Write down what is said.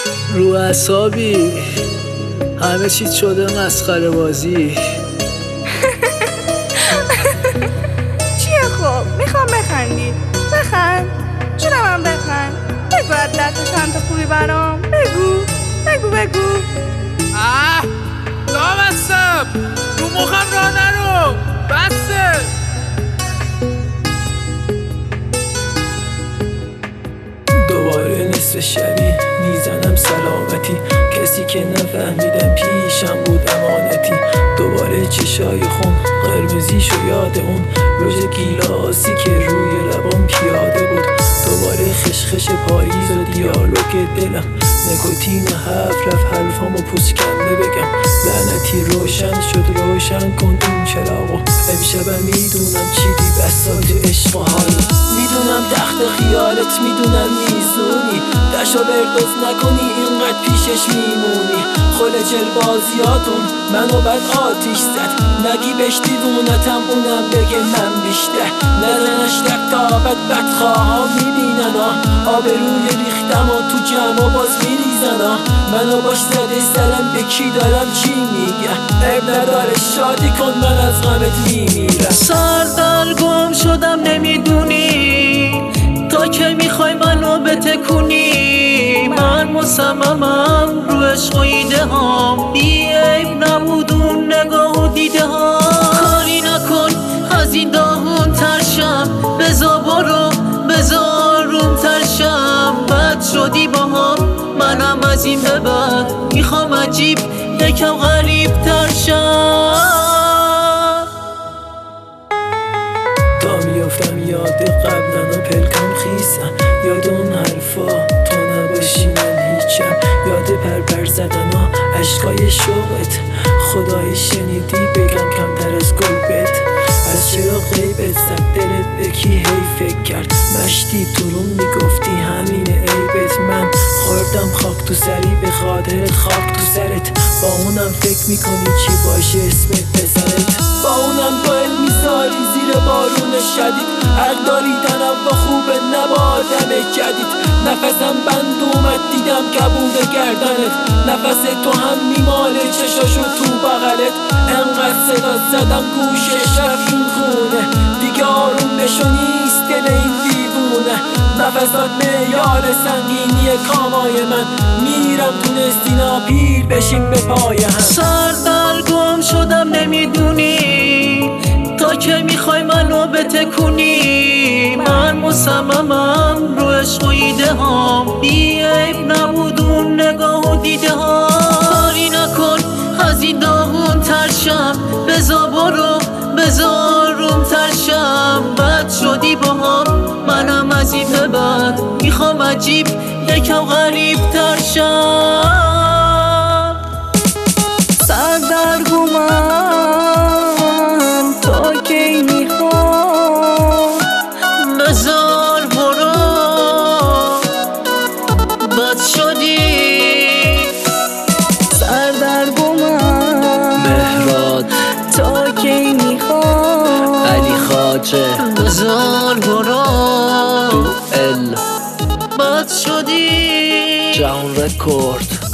رو اعصابی، همه چیز شده مسخره بازی. چیه خب؟ میخوام بخندی. بخند جونم، بخند. بگو از دست چند تا خوبی برام. بگو. لامصب رو مخم را نرو، بسته. دوباره نصف شبی میزنم سلامتی، کسی که نفهمیدم پیشم بود امانتی. دوباره چشای خون قرمزیشو یاد اون رژ گیلاسی که روی لبام پیاده بود. دوباره خشخش پاییز و دیالوگ دلم، نکوتین هفت رفت حرفامو پوست کنده بگم. لعنتی روشن شد، روشن کن این چراغو. امشبم میدونم چی دی بساط عشق و حال، میدونم تخت خیالت، میدونم میزونی دشو بردوز نکنی اینقدر پیشش میمونی. خلجل بازیاتون منو بد آتیش زد، نگی بهش دیوونتم اونم بگه من بیشتر. نزنش دک تا بدخواها میبینن آبروی ریختم و تو جمع باز میریزن منو باش زده سرم به کی دارم چی میگه. عیب نداره شادی کن من از غمت میمیرم. سردر گم شدم نمیدونی تا که میخوای منو بتکونی. من مصممم رو عشق و ایده هام، بی عیب نبود اون نگاه و دیده ها. کاری نکن از این داغون ترشم، بزا برو بزار روم ترشم. بد شدی با هم، منم از این به بعد میخوام عجیب یکم غریب ترشم. تا میافتم یاد قبلن و پلکم خیسم، یاد اون حرفا تو نباشی من هیچم. یاد پرپر زدن و عشقای شوقت، خدای شنیدی بگم کمتر از گلبت. از چرا غیبت زد دلت به کی هی فکر کرد، مشتی تو رو میگفتی همین عیبت. من خوردم خاک تو سری به خاطر خاک تو سرت، با اونم فکر میکنی چی باشه اسمت پسرت. با اونم گل میذاری زیر بارون شدید، حق داری تنم با خوبه نبادم جدید. نفسم بند اومد دیدم کبود گردنت، نفس تو هم میماله چشاشو تو بغلت. انقدر صدا زدم گوشش رفت این خونه، دیگه آروم بشو نیست دل این دیوونه. نفسات معیار سنگینی کامای من، میرم تونستی ناپیر بشیم به پای هم. سردر گم شدم نمیدونی تا که میخوای منو بتکونی. من مصممم رو عشق و ایده هام، بی عیب نبود اون نگاه و دیده ها. کاری نکن از این داغون ترشم، بزا برو بزار روم ترشم. بد شدی با هم، منم از این به بعد میخوام عجیب یکم غریب ترشم. سردرگمم تا کی میخوام، بزار برو بد شدی. سردرگمم مهراد تا کی میخوام، علی خاجه بزار برو ال بد شدی. جهان رکورد.